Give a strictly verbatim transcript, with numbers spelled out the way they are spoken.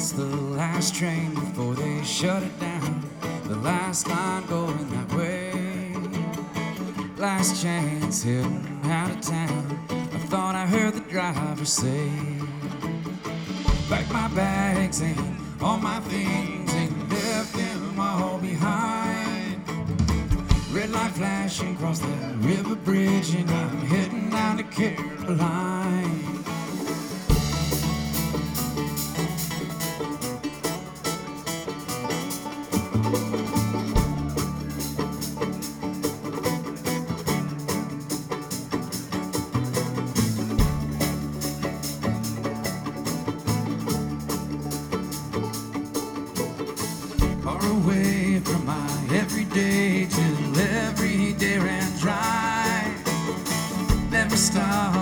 it's the last train before they shut it down. The last line going that way. Last chance heading out of town. I thought I heard the driver say, pack my bags and all my things and left them all behind. Red light flashing across the river bridge, and I'm heading down to Caroline. Far away from my everyday till every day ran dry. Never stop